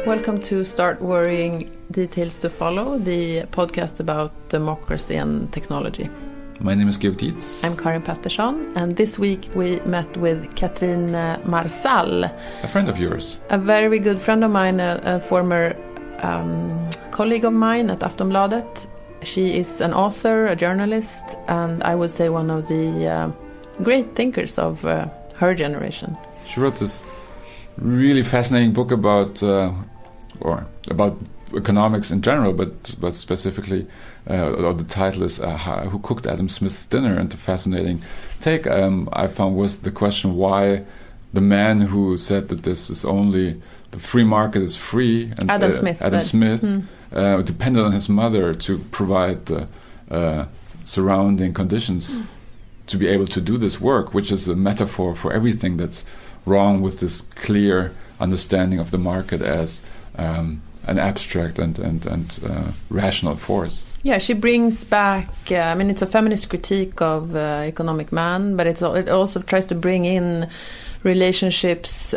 Welcome to Start Worrying, Details to Follow, the podcast about democracy and technology. My name is Georg Dietz. I'm Karin Pettersson, and this week we met with Katrine Marsal. A friend of yours. A very good friend of mine, a former colleague of mine at Aftonbladet. She is an author, a journalist, and I would say one of the great thinkers of her generation. She wrote this really fascinating book about economics in general, but specifically, the title is "Who Cooked Adam Smith's Dinner?" And the fascinating take I found was the question why the man who said that this is only the free market is free, and Adam Smith depended on his mother to provide the surrounding conditions to be able to do this work, which is a metaphor for everything that's wrong with this clear understanding of the market as an abstract and rational force. Yeah, she brings back, it's a feminist critique of economic man, but it also tries to bring in relationships,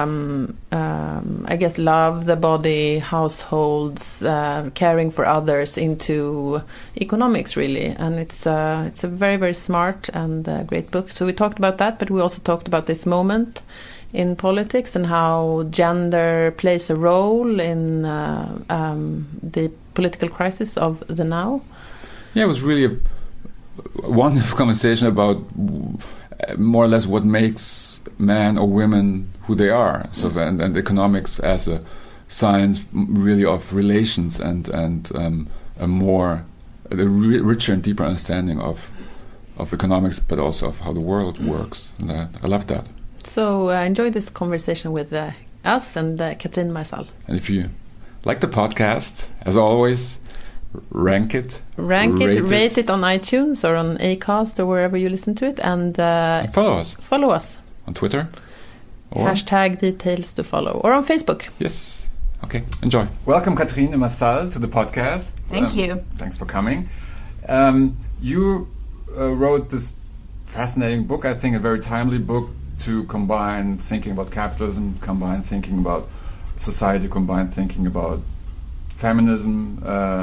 I guess love, the body, households, caring for others into economics, really. And it's a very, very smart and great book. So we talked about that, but we also talked about this moment in politics and how gender plays a role in the political crisis of the now. Yeah, it was really a wonderful conversation about more or less what makes men or women who they are. So and economics as a science really of relations and a richer and deeper understanding of economics, but also of how the world works. And I love that. So enjoy this conversation with us and Katrine Marsal. And if you like the podcast, as always, rate it, rate it on iTunes or on Acast or wherever you listen to it, and follow us on Twitter or #details to follow, or on Facebook. Yes. Okay, enjoy. Welcome, Katrine Marsal, to the podcast. Thank you. Thanks for coming. You wrote this fascinating book, I think a very timely book, to combine thinking about capitalism, combine thinking about society, combine thinking about feminism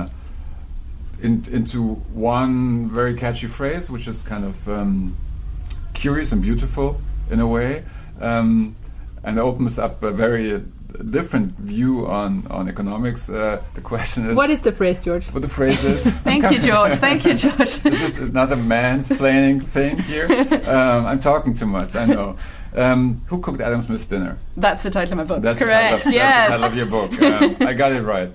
into one very catchy phrase, which is kind of curious and beautiful in a way, and opens up a very different view on economics. The question is... What is the phrase, George? What the phrase is? Thank you, George. This is not a mansplaining thing here. I'm talking too much, I know. Who cooked Adam Smith's dinner? That's the title of my book. That's correct. That's the title of your book. I got it right.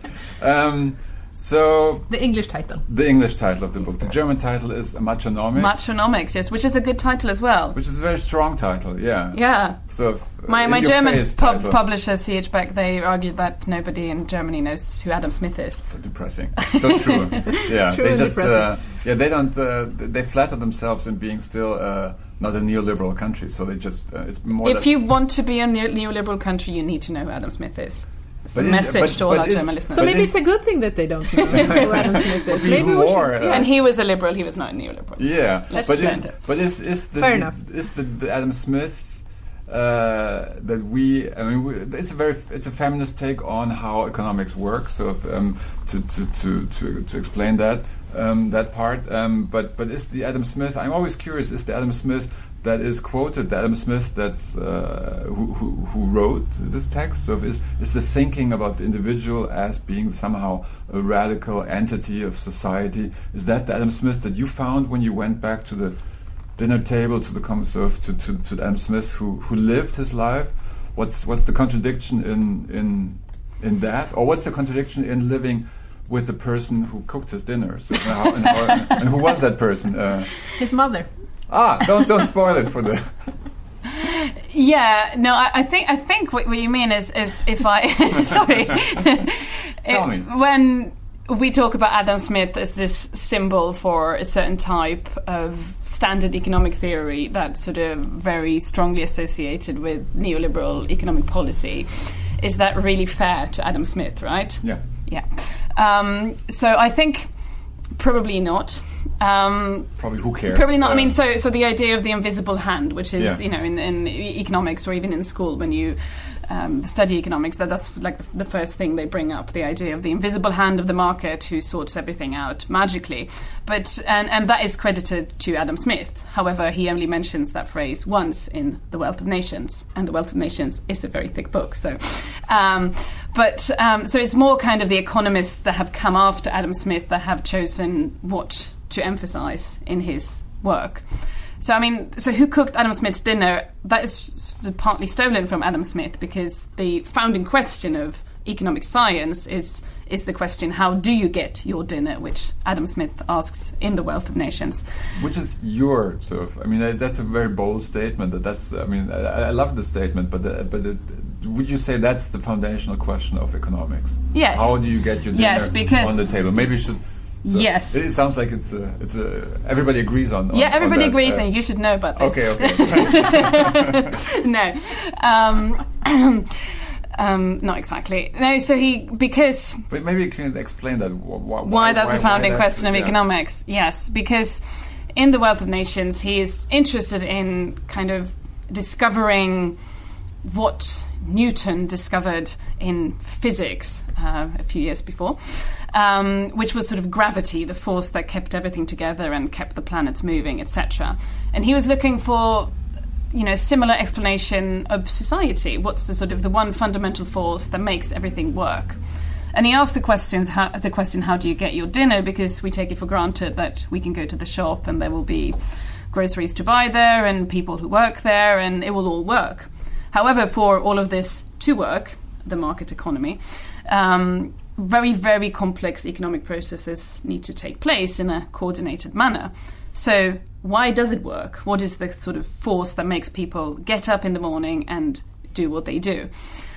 So the English title. The English title of the book. The German title is Machonomics. Machonomics, yes, which is a good title as well. Which is a very strong title, yeah. Yeah. So my German publisher, C.H. Beck, they argued that nobody in Germany knows who Adam Smith is. So depressing. So true. Yeah. True, they just they don't. They flatter themselves in being still not a neoliberal country. So they just it's more. If you want to be a neoliberal country, you need to know who Adam Smith is. It's a message to all our German listeners. So maybe it's a good thing that they don't know who Adam Smith is. Maybe more. And he was a liberal. He was not a neoliberal. Yeah, but is the fair enough? Is the Adam Smith that we? I mean, it's a feminist take on how economics works. So to explain that part. But is the Adam Smith? I'm always curious. Is the Adam Smith that is quoted, the Adam Smith that's who wrote this text? So is the thinking about the individual as being somehow a radical entity of society? Is that the Adam Smith that you found when you went back to the dinner table, to the to Adam Smith who lived his life? What's the contradiction in that, or what's the contradiction in living with the person who cooked his dinner? So and who was that person? His mother. Don't spoil it for the. Yeah, no, I think what you mean is if I sorry. Tell me. When we talk about Adam Smith as this symbol for a certain type of standard economic theory that's sort of very strongly associated with neoliberal economic policy, is that really fair to Adam Smith, right? Yeah. Yeah. So I think Probably not. Probably who cares? Probably not. I mean, so the idea of the invisible hand, which is, Yeah. you know, in economics or even in school when you study economics, that's like the first thing they bring up, the idea of the invisible hand of the market who sorts everything out magically. But and that is credited to Adam Smith. However, he only mentions that phrase once in The Wealth of Nations, and The Wealth of Nations is a very thick book. So, so it's more kind of the economists that have come after Adam Smith that have chosen what to emphasize in his work. So, I mean, so who cooked Adam Smith's dinner? That is partly stolen from Adam Smith, because the founding question of economic science is the question, how do you get your dinner, which Adam Smith asks in The Wealth of Nations. Which is your sort of, I mean, that's a very bold statement. That's, I mean, I love the statement, but would you say that's the foundational question of economics? Yes. How do you get your dinner because on the table? Maybe you should... So yes. It sounds like it's everybody agrees on. Yeah, everybody on that, agrees, and you should know about this. Okay. No, not exactly. No, so because. But maybe you can explain that. Why that's a founding question of economics? Yes, because in The Wealth of Nations, he is interested in kind of discovering what Newton discovered in physics a few years before, which was sort of gravity, the force that kept everything together and kept the planets moving, etc. And he was looking for, you know, a similar explanation of society. What's the sort of the one fundamental force that makes everything work? And he asked the question, how do you get your dinner? Because we take it for granted that we can go to the shop and there will be groceries to buy there and people who work there and it will all work. However, for all of this to work, the market economy, very, very complex economic processes need to take place in a coordinated manner. So why does it work? What is the sort of force that makes people get up in the morning and do what they do?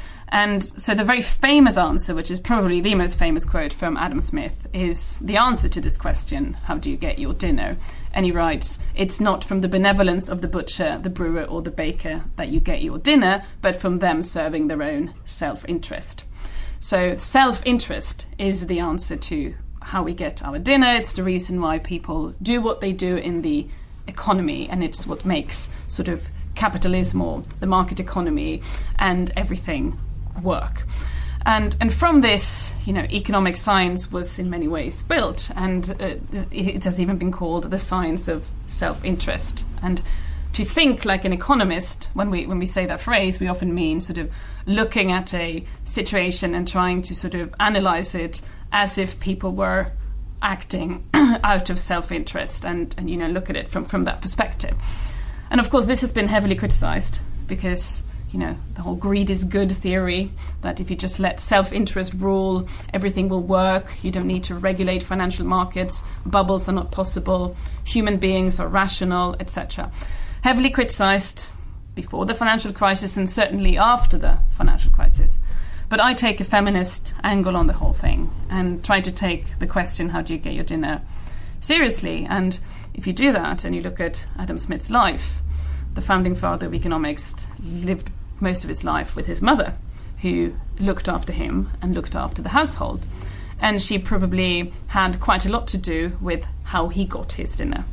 And so the very famous answer, which is probably the most famous quote from Adam Smith, is the answer to this question, how do you get your dinner? And he writes, it's not from the benevolence of the butcher, the brewer or the baker that you get your dinner, but from them serving their own self-interest. So self-interest is the answer to how we get our dinner. It's the reason why people do what they do in the economy, and it's what makes sort of capitalism or the market economy and everything work. And from this, you know, economic science was in many ways built, and it has even been called the science of self-interest. And to think like an economist, when we say that phrase, we often mean sort of looking at a situation and trying to sort of analyze it as if people were acting out of self-interest, and you know, look at it from that perspective. And of course, this has been heavily criticized because, you know, the whole greed is good theory, that if you just let self-interest rule, everything will work. You don't need to regulate financial markets. Bubbles are not possible. Human beings are rational, etc. Heavily criticized before the financial crisis and certainly after the financial crisis. But I take a feminist angle on the whole thing and try to take the question, how do you get your dinner, seriously. And if you do that and you look at Adam Smith's life, the founding father of economics lived most of his life with his mother, who looked after him and looked after the household. And she probably had quite a lot to do with how he got his dinner.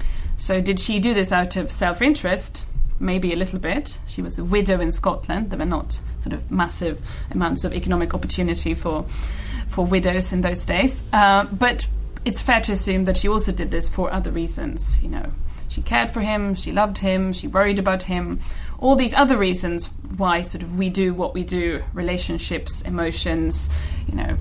So did she do this out of self-interest? Maybe a little bit. She was a widow in Scotland. There were not sort of massive amounts of economic opportunity for widows in those days. But it's fair to assume that she also did this for other reasons. You know, she cared for him, she loved him, she worried about him. All these other reasons why sort of we do what we do, relationships, emotions, you know,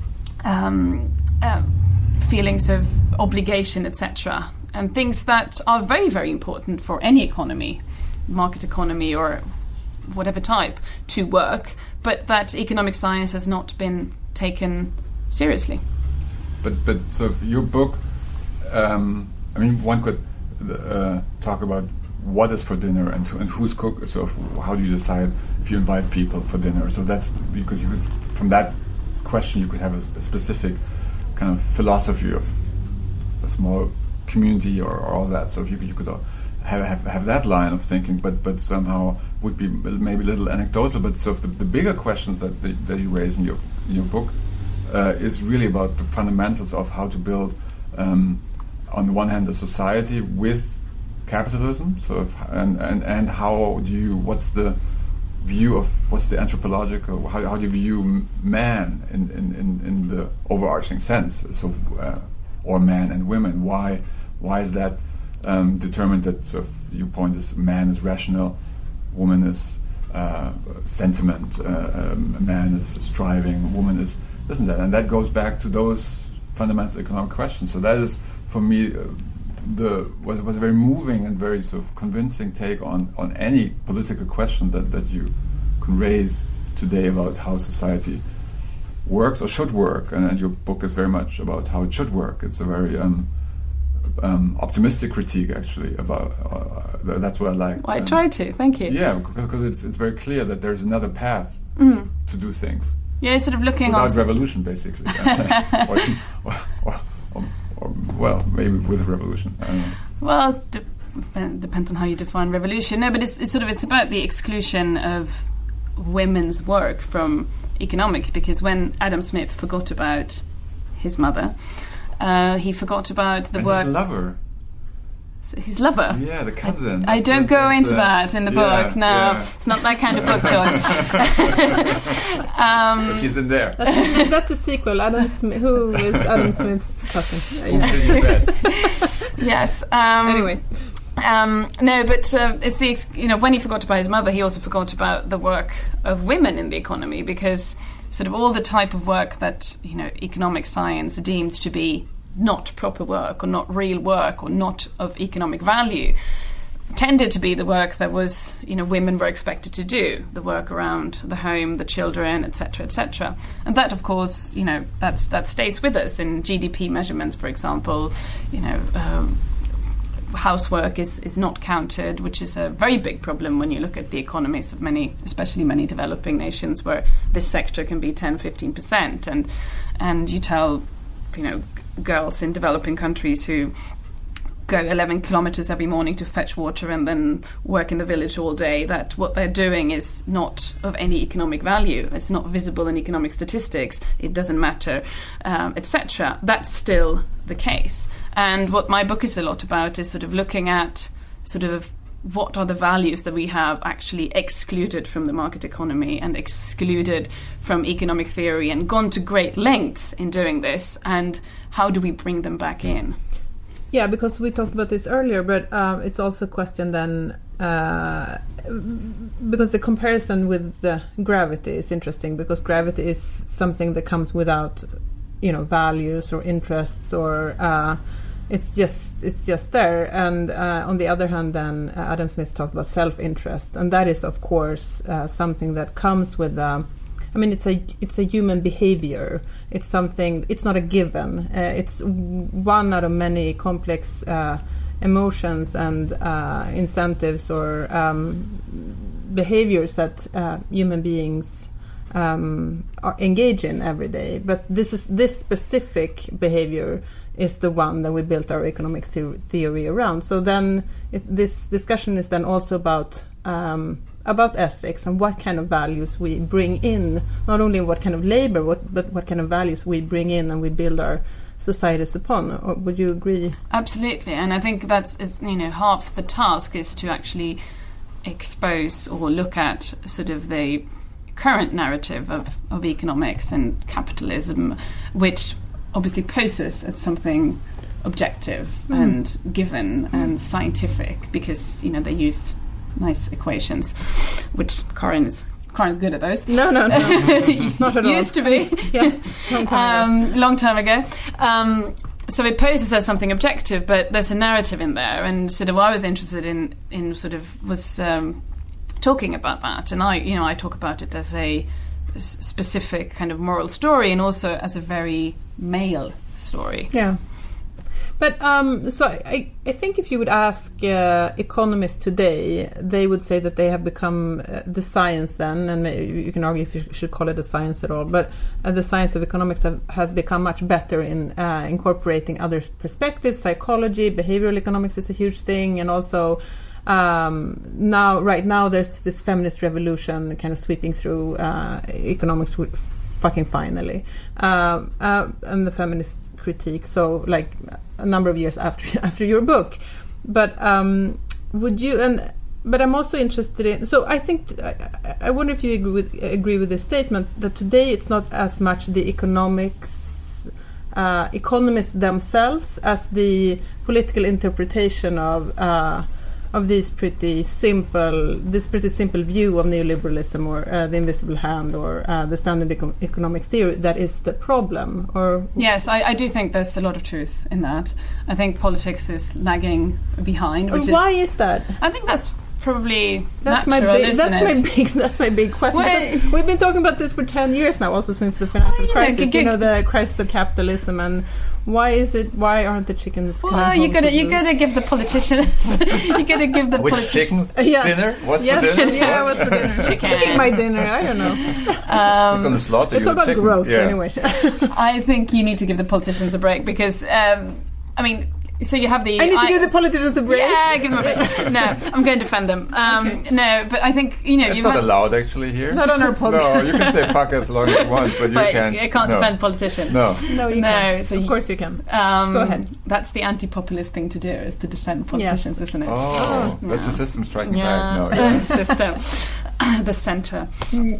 feelings of obligation, etc. And things that are very, very important for any economy, market economy or whatever type, to work, but that economic science has not been taken seriously. But so your book, I mean, one could talk about what is for dinner and who's cook. So how do you decide if you invite people for dinner? So that's you could from that question you could have a specific kind of philosophy of a small community or all that. So if you could have that line of thinking, but somehow would be maybe a little anecdotal. But so the bigger questions that you raise in your book is really about the fundamentals of how to build on the one hand, a society with capitalism, and how do you? What's the view of what's the anthropological? How do you view man in the overarching sense? So, or man and women. Why is that determined? That sort of viewpoint is man is rational, woman is sentiment, man is striving, woman is this and that, and that goes back to those fundamental economic questions. So that is, for me, was a very moving and very sort of convincing take on any political question that you can raise today about how society works or should work. And your book is very much about how it should work. It's a very optimistic critique, actually, about that's what I like. Well, I try to. Thank you. Yeah, because it's very clear that there's another path to do things. Yeah, sort of looking without revolution, basically. or well, maybe with revolution. I don't know. Well, depends on how you define revolution. No, but it's about the exclusion of women's work from economics, because when Adam Smith forgot about his mother, he forgot about the work. His lover. His lover? Yeah, the cousin. I don't go into that in the book. No, it's not that kind of book, George. But she's in there. That's a sequel. Adam Smith, who is Adam Smith's cousin? Yes. Anyway. No, but it's when he forgot about his mother, he also forgot about the work of women in the economy, because sort of all the type of work that economic science deemed to be not proper work or not real work or not of economic value tended to be the work that was women were expected to do, the work around the home, the children, etc., etc. And that, of course, that stays with us in GDP measurements, for example. Housework is not counted, which is a very big problem when you look at the economies of especially many developing nations, where this sector can be 10-15%, and you tell girls in developing countries who go 11 kilometers every morning to fetch water and then work in the village all day that what they're doing is not of any economic value. It's not visible in economic statistics. It doesn't matter, etc. That's still the case. And what my book is a lot about is sort of looking at sort of what are the values that we have actually excluded from the market economy and excluded from economic theory, and gone to great lengths in doing this, and how do we bring them back in? Yeah, because we talked about this earlier, but it's also a question then, because the comparison with the gravity is interesting, because gravity is something that comes without, values or interests, or it's just there. And on the other hand, then Adam Smith talked about self-interest, and that is, of course, something that comes with. It's a human behavior. It's something. It's not a given. It's one out of many complex emotions and incentives or behaviors that human beings engage in every day. But this specific behavior is the one that we built our economic theory around. So then this discussion is then also about ethics and what kind of values we bring in, not only what kind of labor, but what kind of values we bring in and we build our societies upon. Or would you agree? Absolutely, and I think that's half the task is to actually expose or look at sort of the current narrative of economics and capitalism, which obviously poses as something objective and given and scientific, because they use nice equations, which Karin is good at those. No, not at all. Used to be. Yeah, long time ago. So it poses as something objective, but there's a narrative in there, and sort of what I was interested in sort of was talking about that, and I talk about it as a specific kind of moral story, and also as a very male story. Yeah. But so I think if you would ask economists today, they would say that they have become the science then, and you can argue if you should call it a science at all, but the science of economics has become much better in incorporating other perspectives. Psychology, behavioral economics is a huge thing, and also right now there's this feminist revolution kind of sweeping through economics fucking finally, and the feminist critique. So like a number of years after your book, but would you But I'm also interested in. So I think I wonder if you agree with this statement that today it's not as much the economists themselves as the political interpretation of this pretty simple view of neoliberalism or the invisible hand or the standard economic theory that is the problem. Or yes, I do think there's a lot of truth in that. I think politics is lagging behind. Why is that? I think that's probably that's natural, that's my big question. Well, we've been talking about this for 10 years now, also since the financial crisis. The crisis of capitalism, and why aren't the chickens? Well, you gotta give the politicians. You gotta give the which chickens? Dinner? What's for dinner? Yeah, what's for dinner? Chicken. My dinner. I don't know. Who's gonna slaughter you? It's about chicken? growth, anyway. I think you need to give the politicians a break because, I mean. So you have the. I need to give the politicians a break. Yeah, give them a break. No, I'm going to defend them. Okay. No, but I think it's not allowed actually here. Not on our podcast. No, you can say fuck as long as you want, but you can't. I can't defend politicians. No, you can't. So of course you can. Go ahead. That's the anti-populist thing to do, is to defend politicians, isn't it? Oh, that's the system striking back. No, the system, the centre.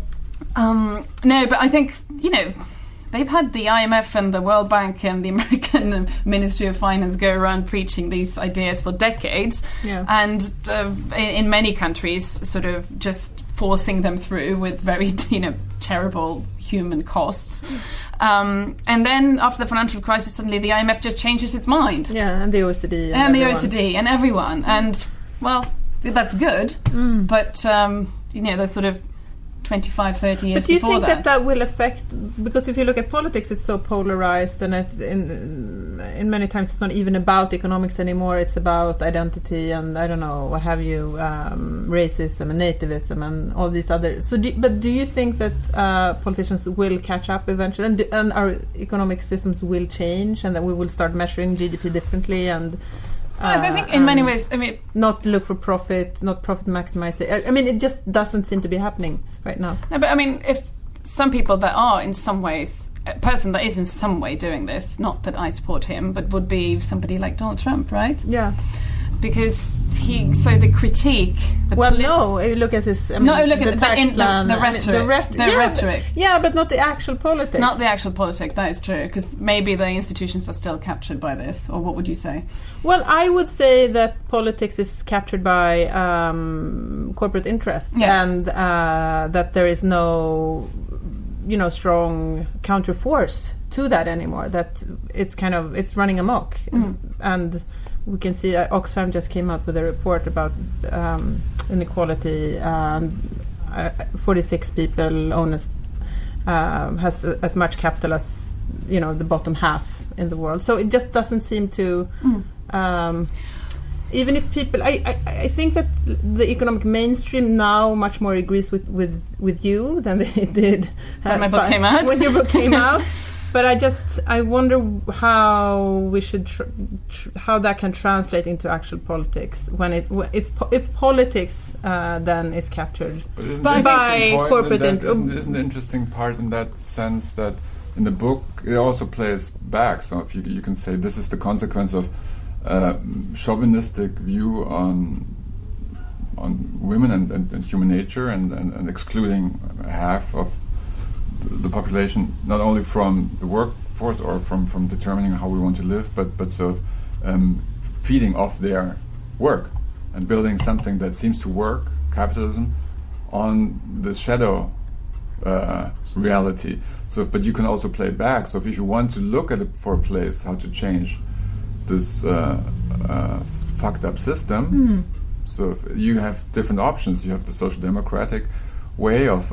No, but I think they've had the IMF and the World Bank and the American Ministry of Finance go around preaching these ideas for decades, and in many countries sort of just forcing them through with very terrible human costs. And then after the financial crisis, suddenly the IMF just changes its mind. Yeah, and the OECD. And the OECD and everyone. And, well, that's good, but, that's sort of 25, 30 years before that. But do you think that will affect, because if you look at politics, it's so polarized, and in many times it's not even about economics anymore, it's about identity and, I don't know, what have you, racism and nativism and all these other. But do you think that politicians will catch up eventually, and our economic systems will change, and that we will start measuring GDP differently, and I think in many ways, not look for profit, not profit maximizing. It just doesn't seem to be happening right now. No, but if some people that are in some ways, a person that is in some way doing this, not that I support him, but would be somebody like Donald Trump, right? Yeah. Because the critique. No, if you look at this. Look at the tax plan, the rhetoric. Yeah, but not the actual politics. Not the actual politics. That is true. Because maybe the institutions are still captured by this. Or what would you say? Well, I would say that politics is captured by corporate interests, and that there is no, strong counter force to that anymore. That it's running amok, and. We can see Oxfam just came out with a report about inequality. 46 people has as much capital as the bottom half in the world. So it just doesn't seem to. Even if people, I think that the economic mainstream now much more agrees with you than they did when my book came out. When your book came out. But I wonder how we should how that can translate into actual politics if politics then is captured by corporate interests. Isn't the interesting part in that sense that in the book it also plays back? So if you can say this is the consequence of chauvinistic view on women and human nature and excluding half of the population, not only from the workforce or from determining how we want to live, but sort of feeding off their work and building something that seems to work, capitalism, on the shadow reality. So, but you can also play back. So if you want to look at it for a place, how to change this fucked up system, so if you have different options. You have the social democratic way of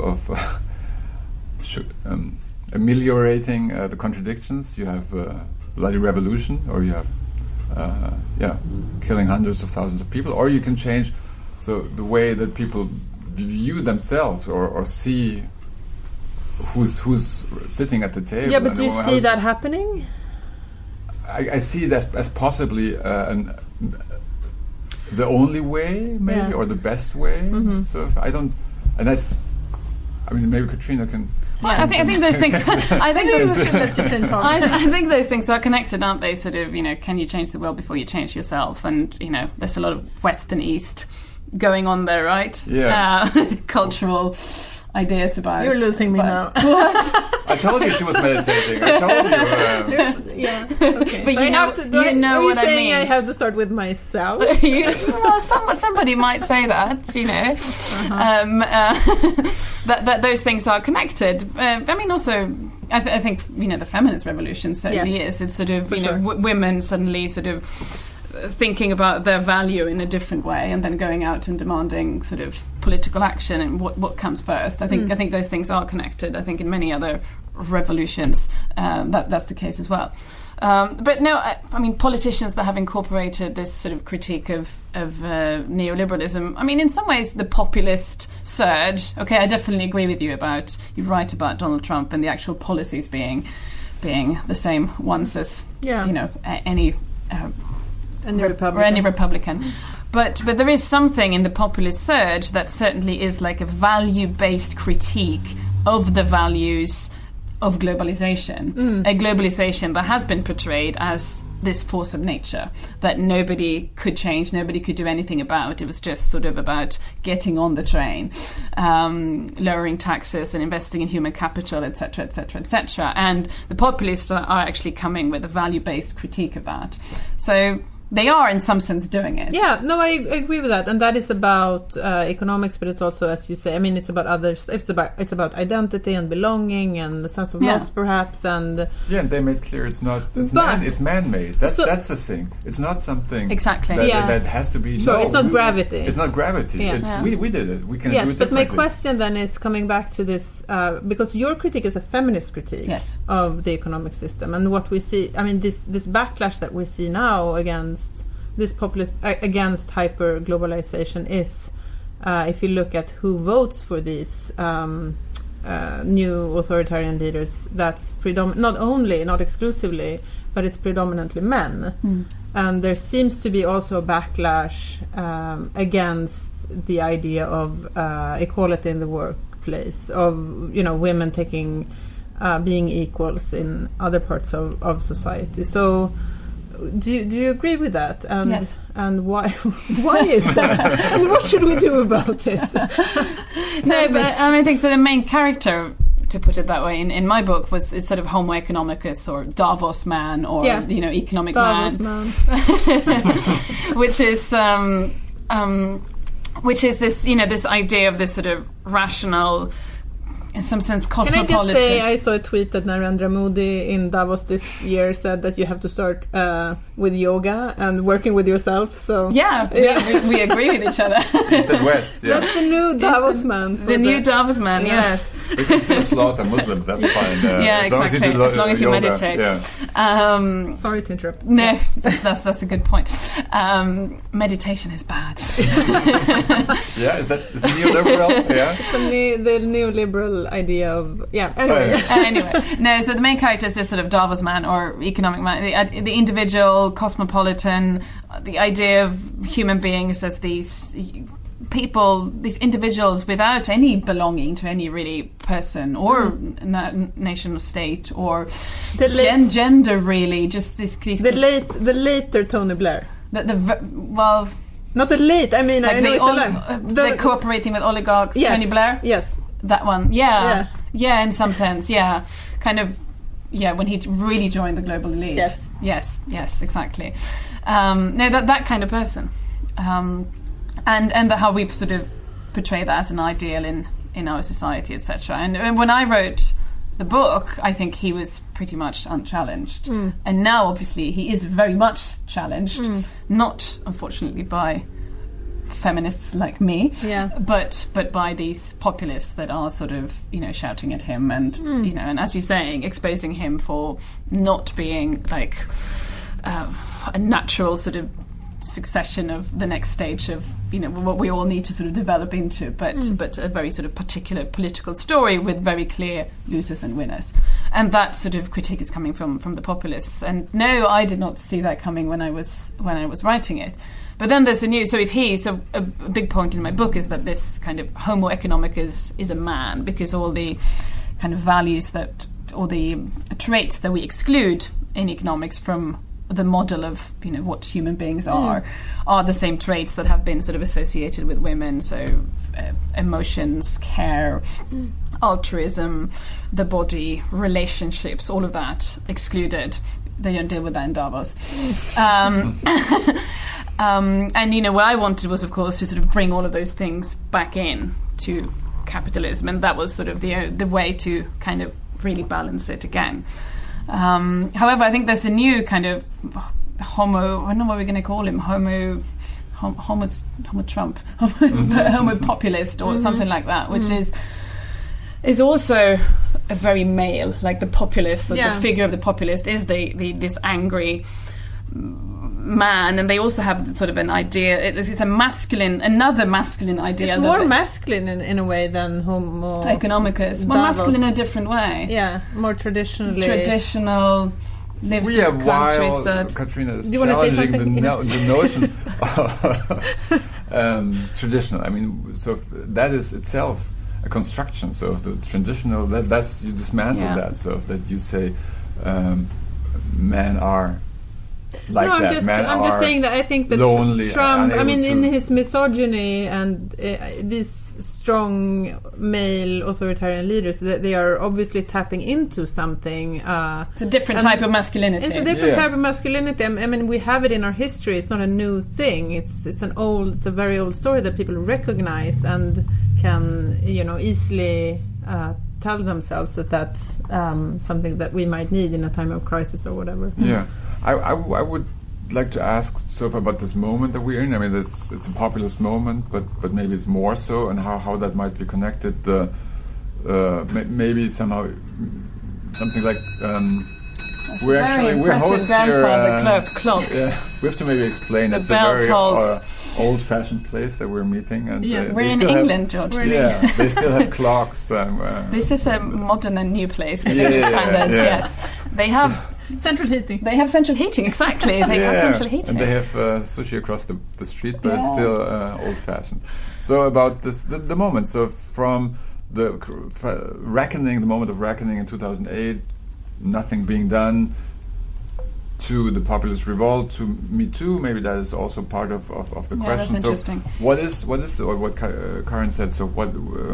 ameliorating the contradictions. You have bloody revolution, or you have killing hundreds of thousands of people, or you can change the way that people view themselves or see who's sitting at the table. Yeah, but do you see that happening? I see that as possibly the only way, maybe, or the best way. So I don't, and that's I mean, maybe Katrina can. Well, I think those things. I think I think those things are connected, aren't they? Sort of, can you change the world before you change yourself? And there's a lot of West and East going on there, right? Yeah. Cultural ideas about. You're losing me now. What? I told you she was meditating. I told you. Yeah. Okay. But So you know what I mean. I have to start with myself. Well, somebody might say that, that those things are connected. I mean, also, I think the feminist revolution certainly is. It's sort of women suddenly sort of thinking about their value in a different way, and then going out and demanding sort of political action and what comes first. I think those things are connected. I think in many other revolutions that's the case as well. But no, I mean, politicians that have incorporated this sort of critique of neoliberalism, I mean, in some ways, the populist surge. Okay, I definitely agree with you you're right about Donald Trump and the actual policies being the same ones as any Republican. But there is something in the populist surge that certainly is like a value-based critique of the values of globalization. A globalization that has been portrayed as this force of nature that nobody could change, nobody could do anything about. It was just sort of about getting on the train, lowering taxes and investing in human capital, etc., etc., etc. And the populists are actually coming with a value-based critique of that. So they are, in some sense, doing it. Yeah, no, I agree with that, and that is about economics, but it's also, as you say, I mean, it's about others. It's about identity and belonging and the sense of loss, perhaps, and and they made clear it's not. It's man-made. That's the thing. It's not something exactly that has to be. So it's not gravity. It's not gravity. Yeah. We did it. We can do it differently. But my question then is coming back to this because your critique is a feminist critique of the economic system, and what we see. I mean, this backlash that we see now against this populist against hyper globalization is, if you look at who votes for these new authoritarian leaders, that's not exclusively, but it's predominantly men. And there seems to be also a backlash against the idea of equality in the workplace, of women being equals in other parts of society. So do you agree with that? And yes. And why is that? And what should we do about it? No, but I think so. The main character, to put it that way, in my book is sort of Homo economicus, or Davos man, or economic Davos man. which is this this idea of this sort of rational, in some sense, cosmopolitan. Can I just say, I saw a tweet that Narendra Modi in Davos this year said that you have to start with yoga and working with yourself. So we agree with each other. East and West. Yeah. That's the new Davos man. The new Davos man. Yes. We can still slaughter Muslims. That's fine. Exactly. As long as you meditate. Yeah. Sorry to interrupt. No, that's a good point. Meditation is bad. Is the neoliberal? Yeah. The neoliberal idea of anyway. No, so the main character is this sort of Davos man, or economic man, the individual, cosmopolitan, the idea of human beings as these people, these individuals without any belonging to any really person or nation or state or gender, really, just these the later Tony Blair. Not the late. I mean, like I know the cooperating with oligarchs. Yes, Tony Blair. Yes. That one, yeah, in some sense, kind of, when he really joined the global elite. Yes, exactly. No, that kind of person, and how we sort of portray that as an ideal in our society, etc. And when I wrote the book, I think he was pretty much unchallenged, and now obviously he is very much challenged, not unfortunately by feminists like me, but by these populists that are sort of shouting at him and and as you're saying, exposing him for not being like a natural sort of succession of the next stage of what we all need to sort of develop into, but a very sort of particular political story with very clear losers and winners. And that sort of critique is coming from the populists. And no, I did not see that coming when I was writing it. But then there's a big point in my book is that this kind of Homo economicus is a man, because all the kind of values that, or the traits that we exclude in economics from the model of, you know, what human beings are the same traits that have been sort of associated with women. So emotions, care, altruism, the body, relationships, all of that excluded. They don't deal with that in Davos. And, you know, what I wanted was, of course, to sort of bring all of those things back in to capitalism, and that was sort of the way to kind of really balance it again. However, I think there's a new kind of homo, I don't know what we're going to call him, homo Trump, homo populist or something like that, which is also a very male, like the populist, the figure of the populist is this angry man, and they also have sort of an idea. It's another masculine idea. It's more masculine in a way than Homo economicus. More masculine in a different way. Yeah, more traditional. Lives we in countries that Katrina is challenging the notion of traditional. I mean, so that is itself a construction. So the traditional, that's you dismantle that. So that you say men are. Like no, that. I'm just saying that I think that lonely, Trump, I mean, in his misogyny and these strong male authoritarian leaders, they are obviously tapping into something. It's a different type of masculinity. It's a different type of masculinity. I mean, we have it in our history. It's not a new thing. It's a very old story that people recognize and can, you know, easily tell themselves that that's something that we might need in a time of crisis or whatever. Yeah. I would like to ask Sophie about this moment that we're in. I mean, it's a populist moment, but maybe it's more so, and how that might be connected. Maybe somehow something like we're hosts here. Yeah, we have to maybe explain. It's a very old-fashioned place that we're meeting, and we're in England, George. They still have clocks. This is a modern and new place with new standards. Yes, they have. Central heating. They have central heating, exactly. They have central heating. And they have sushi across the street, but it's still old-fashioned. So about this, the moment. So from the reckoning, the moment of reckoning in 2008, nothing being done, to the populist revolt, to Me Too. Maybe that is also part of the question. That's interesting. So what Karin said. So what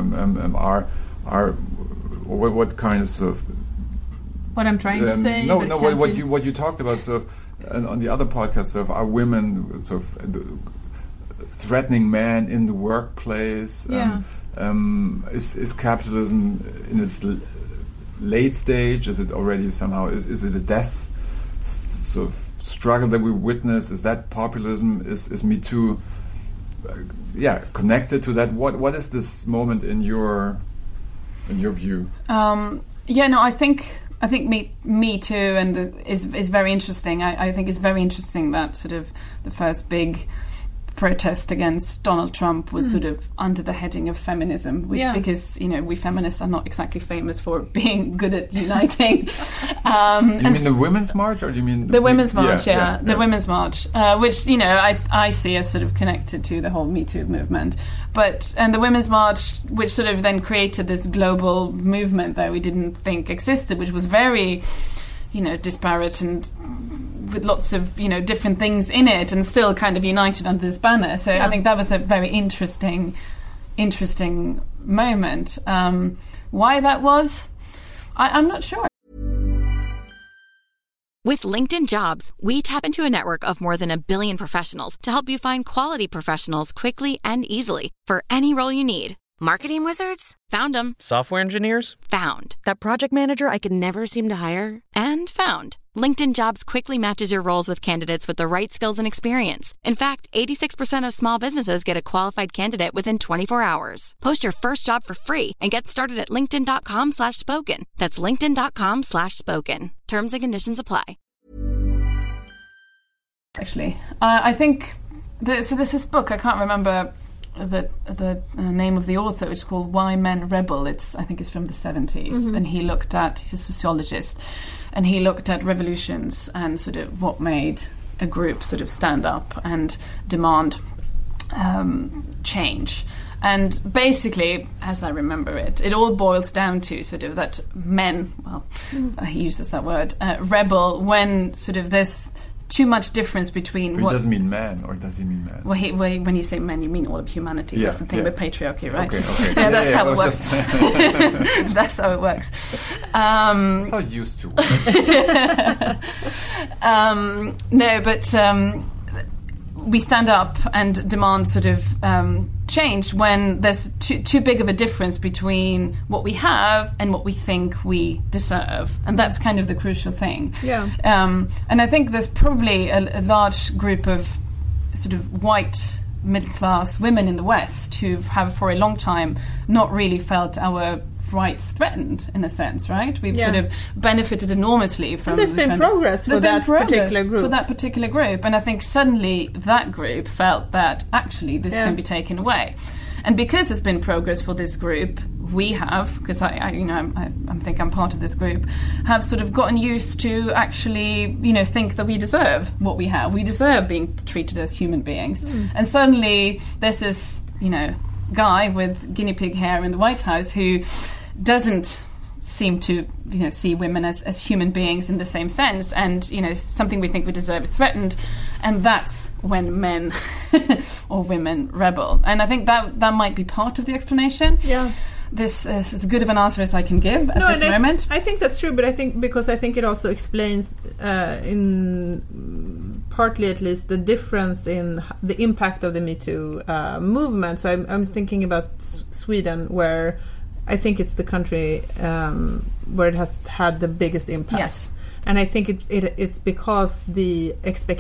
what kind of what I'm trying to say. What you talked about, sort of, on the other podcast, sort of, are women sort of threatening men in the workplace? Is capitalism in its late stage? Is it already somehow? Is it a death sort of struggle that we witness? Is that populism? Is Me Too? Connected to that. What is this moment in your view? I think Me Too is very interesting. I think it's very interesting that sort of the first big protest against Donald Trump was sort of under the heading of feminism, because, you know, we feminists are not exactly famous for being good at uniting. Do you mean the Women's March, or do you mean the Women's March? The Women's March, which, you know, I see as sort of connected to the whole Me Too movement. And the Women's March, which sort of then created this global movement that we didn't think existed, which was very, you know, disparate and with lots of, you know, different things in it, and still kind of united under this banner. So I think that was a very interesting moment. Why that was, I'm not sure. With LinkedIn Jobs, we tap into a network of more than 1 billion professionals to help you find quality professionals quickly and easily for any role you need. Marketing wizards? Found them. Software engineers? Found. That project manager I could never seem to hire? And found. LinkedIn Jobs quickly matches your roles with candidates with the right skills and experience. In fact, 86% of small businesses get a qualified candidate within 24 hours. Post your first job for free and get started at linkedin.com/spoken. That's linkedin.com/spoken. Terms and conditions apply. Actually, I think so there's this book, I can't remember the name of the author. It's called Why Men Rebel. I think it's from the 70s, and he's a sociologist, and he looked at revolutions and sort of what made a group sort of stand up and demand change. And basically, as I remember it all boils down to sort of that men, he uses that word, rebel when sort of there's too much difference between but it doesn't mean man, or does he mean man? Well, when you say men, you mean all of humanity. That's the thing with patriarchy, right? Okay. Yeah, that's how it works. That's how it works. That's how it used to work. We stand up and demand sort of change when there's too big of a difference between what we have and what we think we deserve, and that's kind of the crucial thing. Yeah. And I think there's probably a large group of sort of white middle-class women in the West who have for a long time not really felt our rights threatened, in a sense, right? We've sort of benefited enormously from... There's been progress for that particular group. For that particular group. And I think suddenly that group felt that actually this can be taken away. And because there's been progress for this group, we have, because I think I'm part of this group, have sort of gotten used to actually, think that we deserve what we have. We deserve being treated as human beings. And suddenly there's this, guy with guinea pig hair in the White House who doesn't seem to see women as human beings in the same sense, and something we think we deserve is threatened, and that's when men or women rebel. And I think that might be part of the explanation. Yeah. This is as good of an answer as I can give at this moment. I think that's true, but I think it also explains, in partly at least, the difference in the impact of the Me Too movement. So I'm thinking about Sweden, where I think it's the country where it has had the biggest impact. Yes. And I think it's because the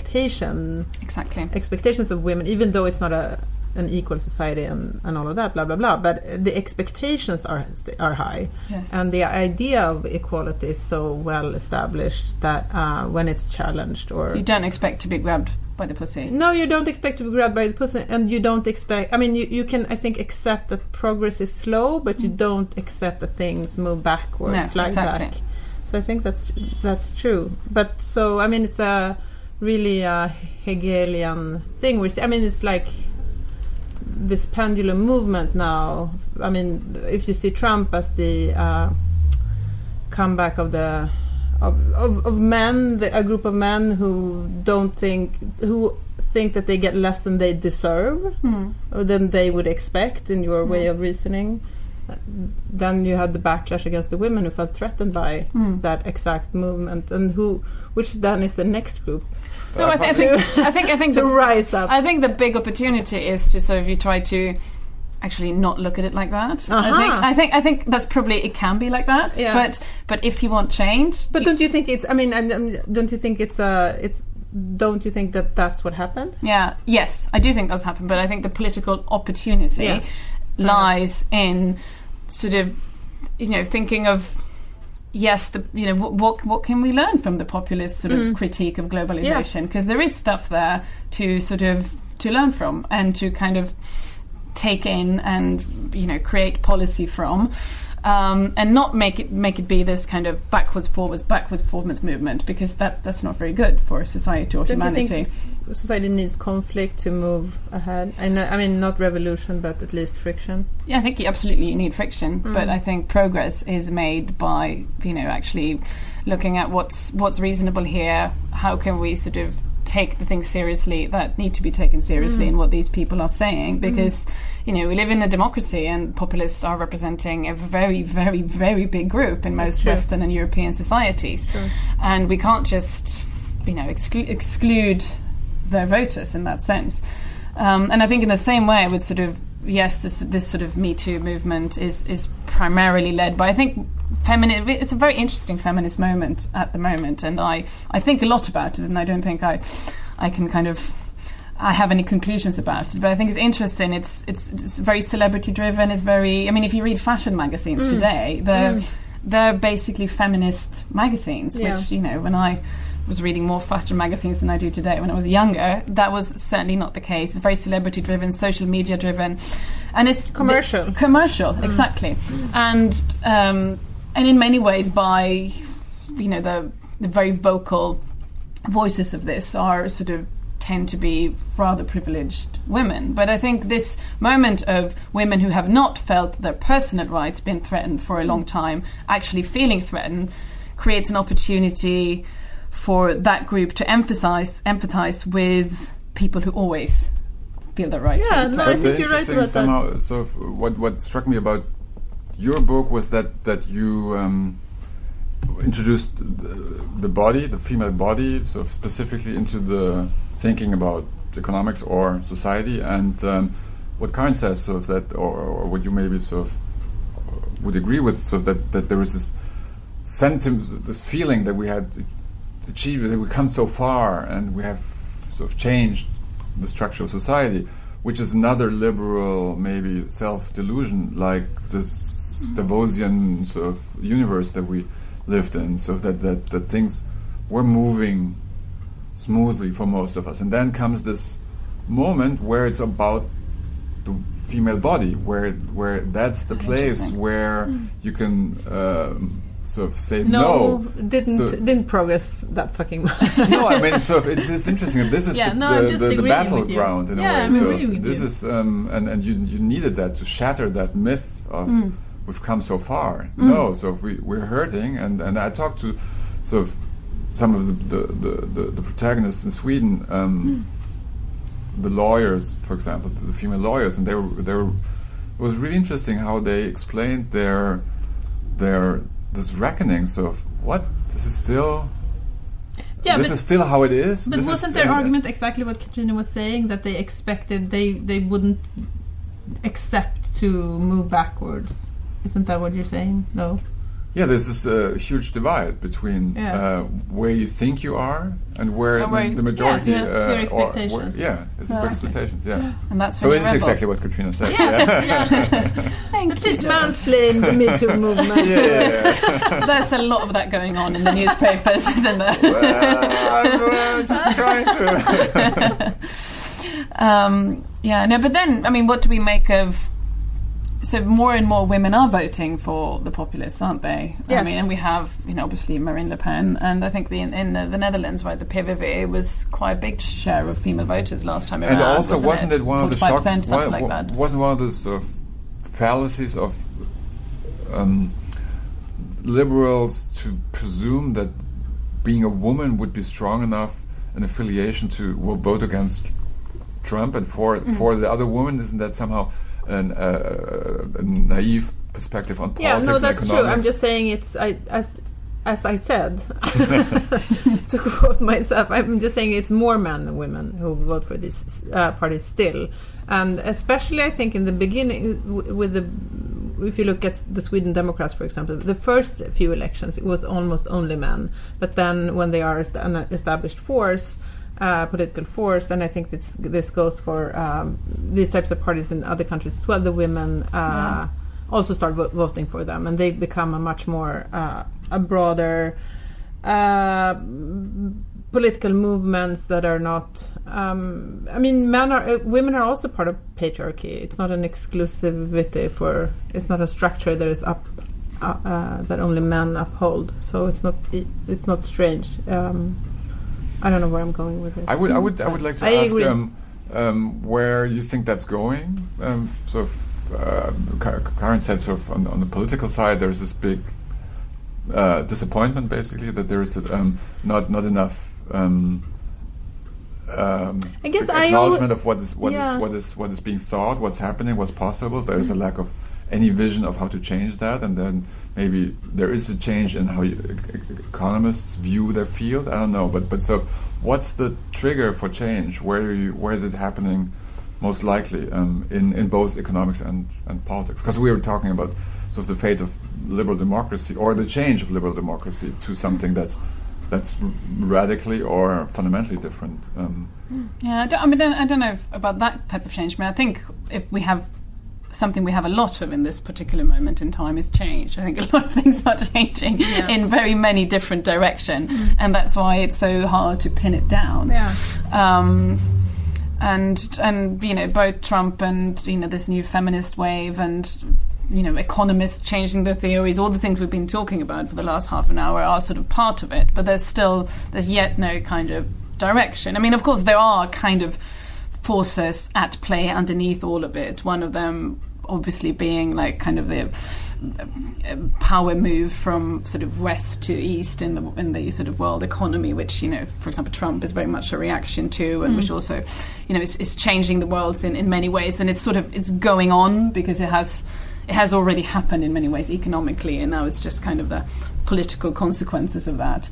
expectations of women, even though it's not an equal society and all of that, blah blah blah, but the expectations are high. Yes. And the idea of equality is so well established that when it's challenged, or you don't expect to be grabbed by the pussy. No, you don't expect to be grabbed by the pussy, and you don't expect. I mean, you can, I think, accept that progress is slow, but you don't accept that things move backwards, back. So I think that's true. But so I mean, it's a really Hegelian thing. It's like this pendulum movement now. I mean, if you see Trump as the comeback of men, a group of men who think that they get less than they deserve, or than they would expect in your way of reasoning, then you had the backlash against the women who felt threatened by that exact movement, and which then is the next group. No, I think to rise up. I think the big opportunity is to sort of you try to actually not look at it like that. I think that's probably, it can be like that. Yeah. But if you want change, don't you think it's? I mean, don't you think don't you think that that's what happened? Yeah. Yes, I do think that's happened. But I think the political opportunity lies in sort of thinking of. Yes, what can we learn from the populist sort of critique of globalization? Because there is stuff there to sort of to learn from and to kind of take in and create policy from, and not make it be this kind of backwards forwards movement, because that's not very good for society or humanity. You think society needs conflict to move ahead? And I mean, not revolution, but at least friction. Yeah, I think you need friction, but I think progress is made by actually looking at what's reasonable here. How can we sort of take the things seriously that need to be taken seriously in what these people are saying, because we live in a democracy and populists are representing a very, very, very big group in most Western and European societies, and we can't just exclude their voters in that sense. And I think in the same way, I would sort of this sort of Me Too movement is primarily led by, I think, it's a very interesting feminist moment at the moment, and I think a lot about it, and I don't think I can kind of I have any conclusions about it, but I think it's interesting. It's very celebrity driven. It's very, I mean, if you read fashion magazines today, they're basically feminist magazines, which when I was reading more fashion magazines than I do today when I was younger, that was certainly not the case. It's very celebrity driven, social media driven, and it's Commercial. Exactly. And in many ways, by the very vocal voices of this are sort of tend to be rather privileged women. But I think this moment of women who have not felt their personal rights been threatened for a long time, actually feeling threatened, creates an opportunity for that group to empathize with people who always feel their rights. Yeah, being no, I threatened. think you're right about somehow, so what struck me about your book was that you introduced the body, the female body, sort of specifically into the thinking about economics or society, and what Karen says, sort of that, or what you maybe sort of would agree with, so that there is this sentiment, this feeling that we had achieved, that we come so far, and we have sort of changed the structure of society, which is another liberal maybe self-delusion, like this Davosian sort of universe that we lived in, so that things were moving smoothly for most of us. And then comes this moment where it's about the female body, where that's the place where you can sort of say no. Didn't progress that fucking much. No, I mean, so it's interesting. This is the battleground in a way. So this is and you needed that to shatter that myth of we've come so far. No, so if we're hurting, and I talked to sort of some of the protagonists in Sweden, the lawyers, for example, the female lawyers, and they were. It was really interesting how they explained their this reckoning. So what this is still. Yeah, this is still how it is. But wasn't their argument exactly what Katrina was saying, that they expected they wouldn't accept to move backwards? Isn't that what you're saying? No. Yeah, there's this huge divide between where you think you are and where the majority your expectations. It's expectations. Yeah, and that's so it is exactly what Katrina said. Thank you. Please mansplain the Me Too movement. There's a lot of that going on in the newspapers, isn't there? Well, I'm just trying to. But then, I mean, what do we make of? So more and more women are voting for the populists, aren't they? Yes. I mean, and we have, obviously Marine Le Pen, and I think in the Netherlands, right, the PVV was quite a big share of female voters last time around. And also, wasn't it one of the shock? Something like that. Wasn't one of the sort of fallacies of liberals to presume that being a woman would be strong enough an affiliation to vote against Trump, and for the other woman, isn't that somehow a naive perspective on politics and economics? Yeah, no, that's true. I'm just saying as I said, to quote myself, I'm just saying it's more men than women who vote for these parties still. And especially, I think, in the beginning, if you look at the Sweden Democrats, for example, the first few elections, it was almost only men. But then when they are an established force, political force, and I think this goes for these types of parties in other countries as well. The women also start voting for them, and they become a much more a broader political movements that are not. I mean, women are also part of patriarchy. It's not an exclusivity for. It's not a structure that is up that only men uphold. So it's not strange. I don't know where I'm going with this. I would like to ask where you think that's going. Karen said, sort of on the political side, there's this big disappointment, basically, that there is not enough. I guess acknowledgement of what is being thought, what's happening, what's possible. There's a lack of any vision of how to change that, and then maybe there is a change in how economists view their field. I don't know, but so what's the trigger for change? Where is it happening most likely in both economics and politics? Because we were talking about sort of the fate of liberal democracy, or the change of liberal democracy to something that's radically or fundamentally different. I don't know about that type of change. I mean, I think if we have something we have a lot of in this particular moment in time is change. I think a lot of things are changing in very many different directions, and that's why it's so hard to pin it down. Yeah. And you know, both Trump and, you know, this new feminist wave and, you know, economists changing their theories, all the things we've been talking about for the last half an hour are sort of part of it, but there's yet no kind of direction. I mean, of course, there are kind of forces at play underneath all of it. One of them obviously being like kind of the power move from sort of west to east in the sort of world economy, which, you know, for example, Trump is very much a reaction to, and which also, you know, is changing the world in many ways. And it's going on because it has already happened in many ways economically, and now it's just kind of the political consequences of that.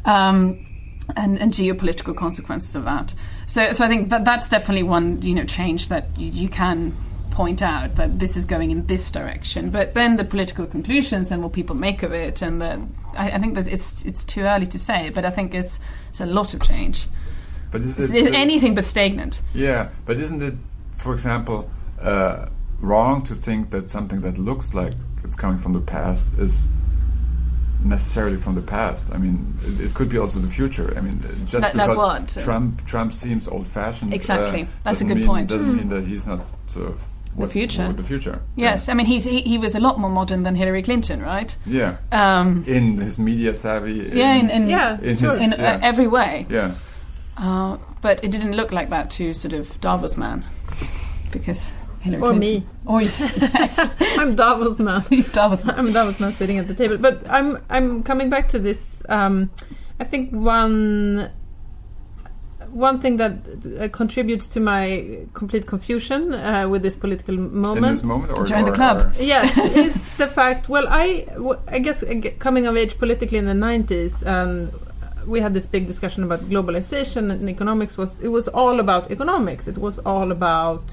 And geopolitical consequences of that. So I think that's definitely one, you know, change that you can point out, that this is going in this direction. But then the political conclusions and what people make of it, and I think that it's too early to say. But I think it's a lot of change. But it's anything but stagnant. Yeah, but isn't it, for example, wrong to think that something that looks like it's coming from the past is necessarily from the past? I mean, it could be also the future. I mean, just because Trump seems old-fashioned, exactly, that's a good point. Doesn't mean that he's not sort of the future. The future. Yes, yeah. I mean, he was a lot more modern than Hillary Clinton, right? Yeah. In his media savvy. In every way. Yeah. But it didn't look like that to sort of Davos man, because. Hillary or Clinton. Me. Or yes. I'm Davos man. Davos man. I'm Davos man sitting at the table. But I'm coming back to this. I think one thing that contributes to my complete confusion with this political moment. In this moment, or join the club. Yes, is the fact. Well, I guess coming of age politically in the 90s, and we had this big discussion about globalization, and economics was all about economics. It was all about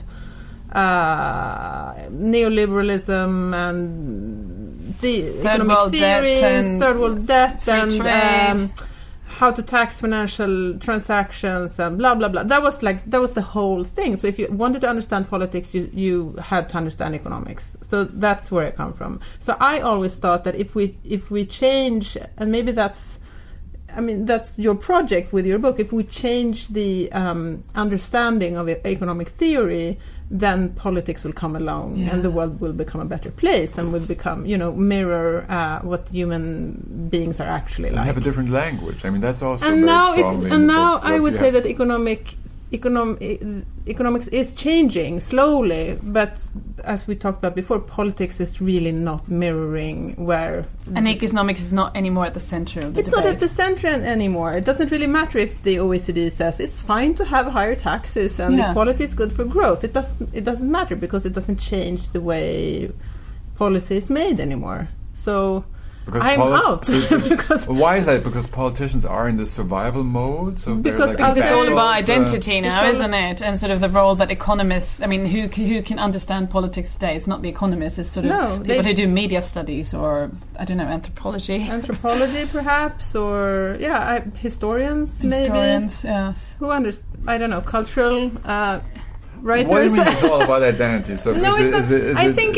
neoliberalism and the economic theories, third world debt, and how to tax financial transactions and blah blah blah. That was the whole thing. So if you wanted to understand politics, you had to understand economics. So that's where I come from. So I always thought that if we change, and maybe that's your project with your book, if we change the understanding of economic theory, then politics will come along, and the world will become a better place, and will become, mirror what human beings are actually like. Have a different language. I mean, that's also and very now strongly. And now I would say that economics is changing slowly, but as we talked about before, politics is really not mirroring where. And economics is not anymore at the center of the debate. It's not at the center anymore. It doesn't really matter if the OECD says it's fine to have higher taxes and equality is good for growth. It doesn't matter, because it doesn't change the way policy is made anymore. So. Because I'm out. Why is that? Because politicians are in the survival mode. So because it's all about identity now, isn't it? And sort of the role that economists. I mean, who can understand politics today? It's not the economists. It's sort of people who do media studies, or I don't know, anthropology. Anthropology, perhaps, or historians, maybe. Historians, yes. Who I don't know, cultural. Writers. What do you mean it's all about identity? So no, I think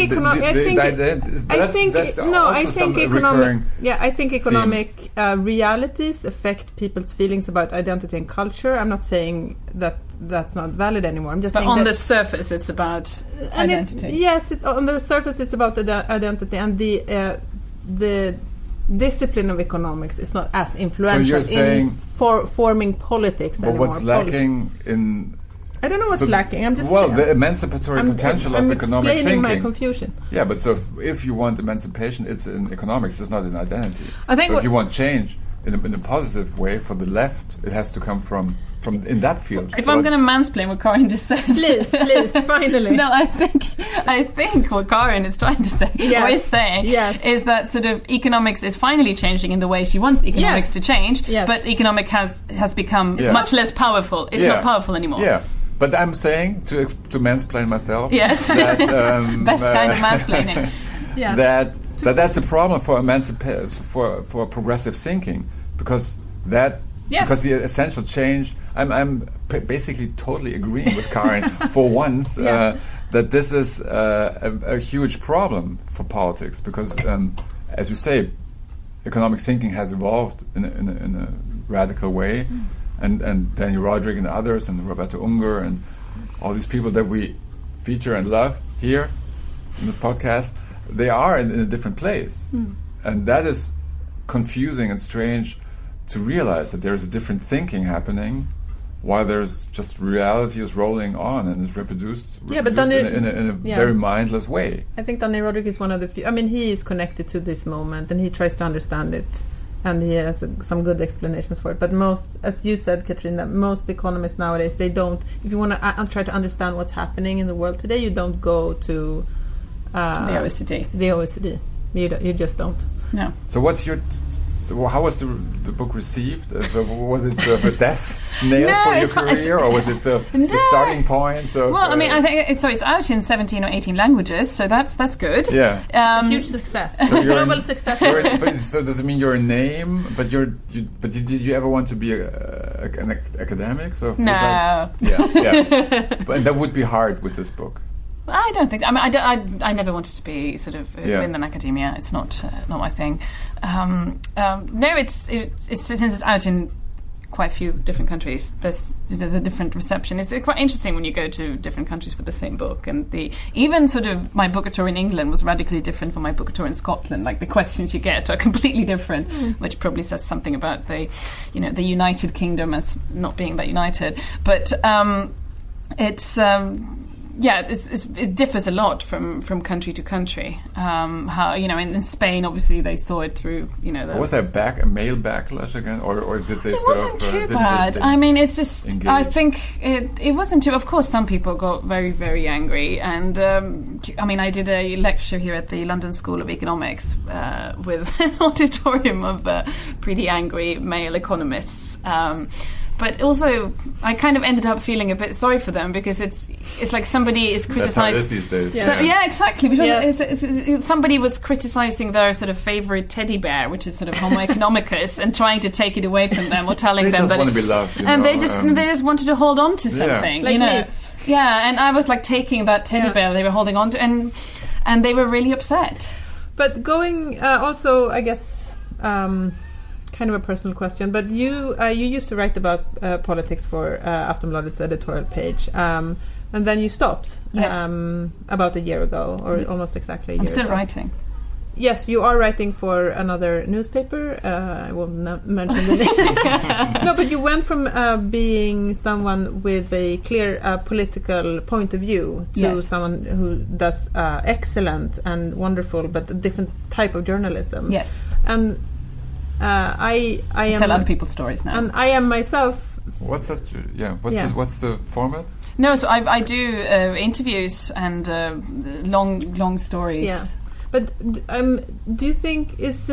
economic realities affect people's feelings about identity and culture. I'm not saying that that's not valid anymore. I'm just saying on the surface it's about identity. On the surface it's about the identity, and the discipline of economics is not as influential in forming politics anymore. But what's lacking in... I don't know what's lacking. I'm just the emancipatory potential of economic thinking. I'm explaining my confusion. Yeah, but so if you want emancipation, it's in economics. It's not in identity. I think so if you want change in a positive way for the left, it has to come from in that field. If I'm going to mansplain what Karin just said, please, finally. No, I think what Karin is trying to say, or is saying, is that sort of economics is finally changing in the way she wants economics to change. Yes. But economic has become much less powerful. It's not powerful anymore. Yeah. But I'm saying, to mansplain myself, that, best kind of mansplaining, that's a problem for for progressive thinking, because because the essential change. I'm basically totally agreeing with Karin for once. that this is a huge problem for politics because, as you say, economic thinking has evolved in a radical way, and Daniel Rodrik and others, and Roberto Unger, and all these people that we feature and love here in this podcast, they are in a different place, and that is confusing and strange to realize that there is a different thinking happening, while there's just reality is rolling on and is reproduced but in a very mindless way. I think Daniel Rodrik is one of the few. I mean, he is connected to this moment and he tries to understand it, and he has some good explanations for it. But most, as you said, Katrina, most economists nowadays, they don't. If you want to try to understand what's happening in the world today, you don't go to the OECD. The OECD, you just don't. No. So what's your? So how was the book received? So was it sort of a death nail for your career, or was it sort of the starting point? Well, I mean, I think it's out in 17 or 18 languages, so that's good. Yeah, huge success, so global success. So does it mean you're a name? But did you ever want to be an academic? So no. But that would be hard with this book. I don't think. I mean, I never wanted to be sort of in an academia. It's not my thing. No, it's since it's out in quite a few different countries. There's the different reception. It's quite interesting when you go to different countries with the same book, and even sort of my book tour in England was radically different from my book tour in Scotland. Like the questions you get are completely different, which probably says something about the United Kingdom as not being that united. But it's. It differs a lot from country to country. How in Spain, obviously they saw it through was there a male backlash again, or did they? It wasn't too bad. I mean, it's just engage? I think it wasn't too. Of course, some people got very very angry, and I mean, I did a lecture here at the London School of Economics with an auditorium of pretty angry male economists. But also, I kind of ended up feeling a bit sorry for them because it's like somebody is criticized. That's how it is these days. Yeah, exactly. Because somebody was criticizing their sort of favorite teddy bear, which is sort of Homo economicus, and trying to take it away from them or telling them that they just want to be loved, they just wanted to hold on to something, like me. Yeah, and I was like taking that teddy bear they were holding on to, and they were really upset. But going also, I guess. Kind of a personal question, but you used to write about politics for Aftonbladet's editorial page, and then you stopped about a year ago, or almost exactly a year ago. I'm still writing. Yes, you are writing for another newspaper. I will not mention the name. No, but you went from being someone with a clear political point of view to someone who does excellent and wonderful, but a different type of journalism. Yes. And I am tell other people's stories now, and I am myself. What's that? What's the format? No, so I do interviews and long stories. Yeah, but do you think is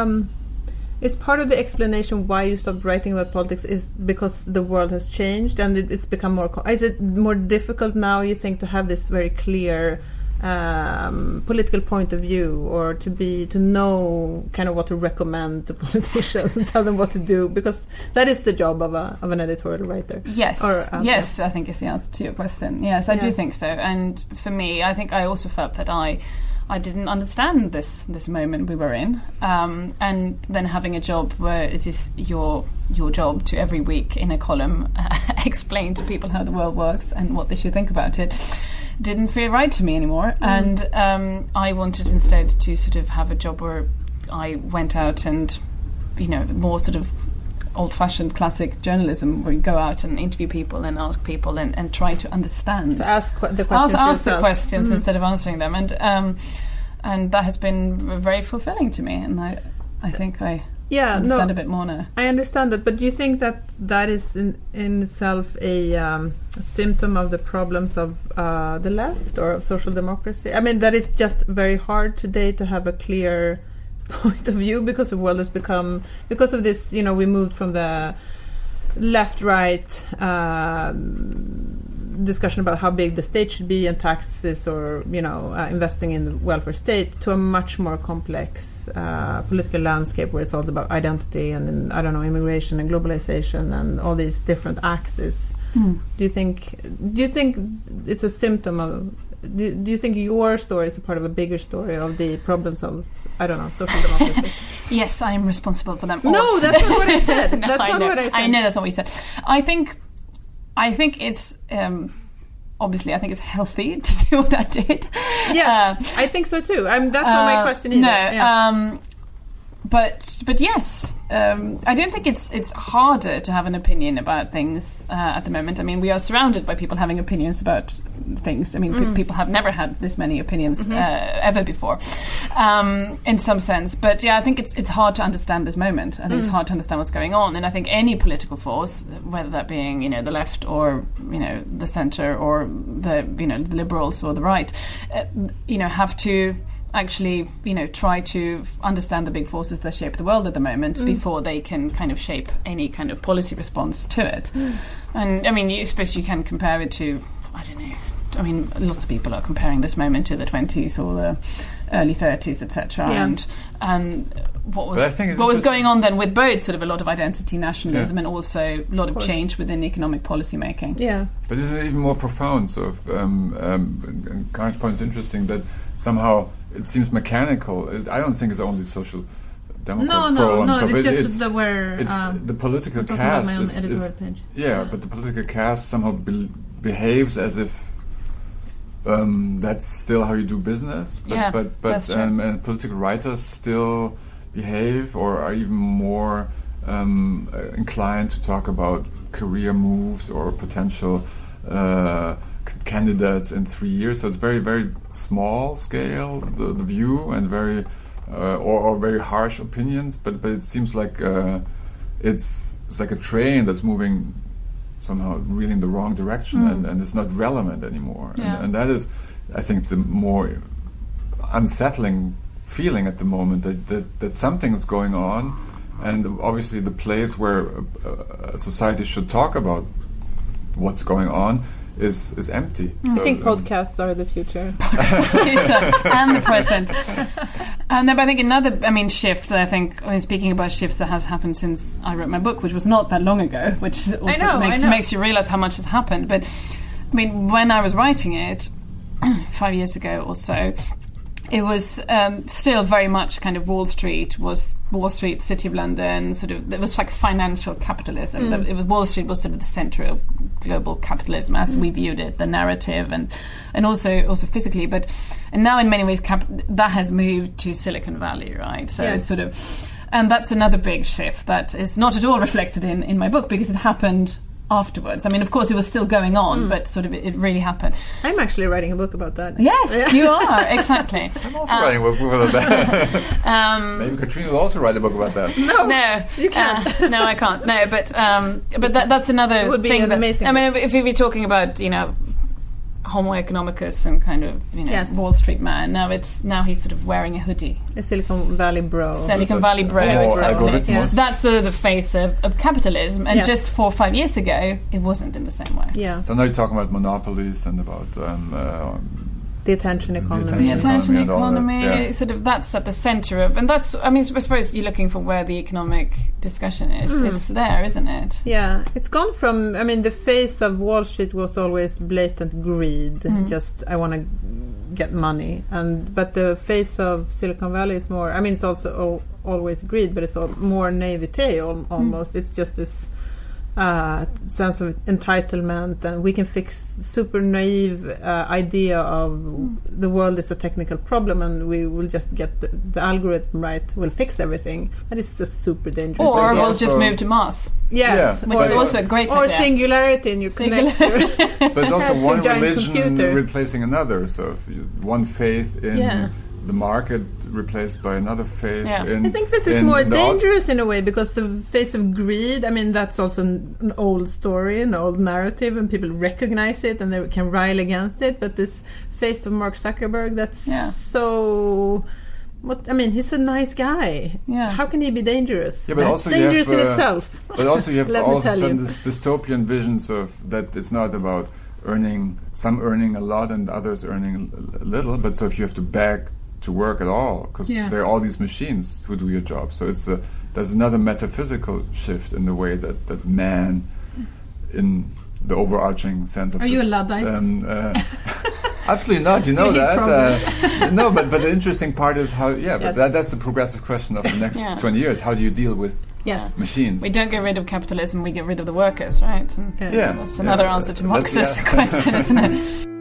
part of the explanation why you stopped writing about politics is because the world has changed and it's become more? Is it more difficult now? You think to have this very clear political point of view, or to know kind of what to recommend to politicians and tell them what to do, because that is the job of an editorial writer. Yes, yes, I think is the answer to your question. Yes, I do think so. And for me, I think I also felt that I didn't understand this moment we were in, and then having a job where it is your job to every week in a column explain to people how the world works and what they should think about it, didn't feel right to me anymore. And I wanted instead to sort of have a job where I went out and, more sort of old-fashioned classic journalism, where you go out and interview people and ask people and try to understand. To ask the questions ask the questions instead of answering them. And that has been very fulfilling to me. And I think I understand a bit more now. I understand that, but do you think that is in itself a symptom of the problems of the left or of social democracy? I mean, that it's just very hard today to have a clear point of view because the world has become, because of this, we moved from the left-right discussion about how big the state should be and taxes or, investing in the welfare state, to a much more complex political landscape where it's all about identity and, immigration and globalization and all these different axes. Do you think it's a symptom of do you think your story is a part of a bigger story of the problems of, I don't know, social democracy? Yes, I am responsible for them. No, that's not what I said. No, that's not what I said. I know that's not what you said. I think it's obviously I think it's healthy to do what I did. Yeah, I think so too. That's not my question either. No, yeah. But yes, I don't think it's harder to have an opinion about things at the moment. I mean, we are surrounded by people having opinions about things. I mean, people have never had this many opinions ever before, in some sense. But yeah, I think it's hard to understand this moment. I think it's hard to understand what's going on. And I think any political force, whether that being the left or the centre or the the liberals or the right, have to actually, try to understand the big forces that shape the world at the moment before they can kind of shape any kind of policy response to it. And I mean, I suppose you can compare it to, I don't know. I mean, lots of people are comparing this moment to the 20s or the early 30s, etc. Yeah. And what was going on then with both sort of a lot of identity nationalism and also a lot of change within economic policy making. Yeah. But isn't it even more profound? So, Karin's point is interesting that somehow it seems mechanical. I don't think it's only social democrats problem. No, so it's just the where the political I'm cast my own is editorial page. Yeah, but the political cast somehow behaves as if that's still how you do business. But that's true. And political writers still behave or are even more inclined to talk about career moves or potential candidates in 3 years. So it's very, very small scale, the view, and very or very harsh opinions. But it seems like it's like a train that's moving somehow really in the wrong direction and it's not relevant anymore. Yeah. And that is, I think, the more unsettling feeling at the moment, that something's going on, and obviously the place where a society should talk about what's going on is empty. I think podcasts are the future. And the present. But I think another, shift that speaking about shifts that has happened since I wrote my book, which was not that long ago, which also makes you realize how much has happened. But I mean, when I was writing it 5 years ago or so, it was still very much kind of Wall Street, City of London, sort of, it was like financial capitalism. It was Wall Street was sort of the center of global capitalism as we viewed it, the narrative, and also physically. And now in many ways that has moved to Silicon Valley, right? So it's sort of, and that's another big shift that is not at all reflected in my book because it happened afterwards. I mean, of course, it was still going on, but sort of it really happened. I'm actually writing a book about that. Yes, you are, exactly. I'm also writing a book about that. Maybe Katrina will also write a book about that. No, you can't. No, I can't. No, but that's another it would be thing. Amazing. I mean, if we were talking about Homo economicus and kind of Wall Street man. Now he's sort of wearing a hoodie. A Silicon Valley bro. Silicon Valley bro, exactly. Yeah. That's the face of capitalism, and just 4 or 5 years ago, it wasn't in the same way. Yeah. So now you're talking about monopolies and about the attention economy. The attention economy, sort of, that's at the center of, and that's, I mean, I suppose you're looking for where the economic discussion is. It's there, isn't it? Yeah, it's gone from, I mean, the face of Wall Street was always blatant greed, just, I want to get money, but the face of Silicon Valley is more, I mean, it's also always greed, but it's more naivete almost. It's just this sense of entitlement, and we can fix super naive idea of the world is a technical problem and we will just get the algorithm right, will fix everything. That is a super dangerous or idea. we'll just move to Mars. Yes, which is also a great idea. Or singularity in your connector. But it's also one religion replacing another, so one faith in the market replaced by another faith. I think this is more dangerous in a way, because the face of greed, I mean, that's also an old story, an old narrative, and people recognize it and they can rile against it. But this face of Mark Zuckerberg, that's so... I mean, he's a nice guy. Yeah. How can he be dangerous? Yeah, but that's also dangerous in itself. But also you have all of a sudden this dystopian visions of that it's not about some earning a lot and others earning a little. But so if you have to beg to work at all, because there are all these machines who do your job. So there's another metaphysical shift in the way that man, in the overarching sense of... Are you a Luddite? Absolutely not. You know that. No, but the interesting part is how. Yeah, but that's the progressive question of the next 20 years. How do you deal with machines? We don't get rid of capitalism. We get rid of the workers, right? And that's another answer to Marx's question, isn't it?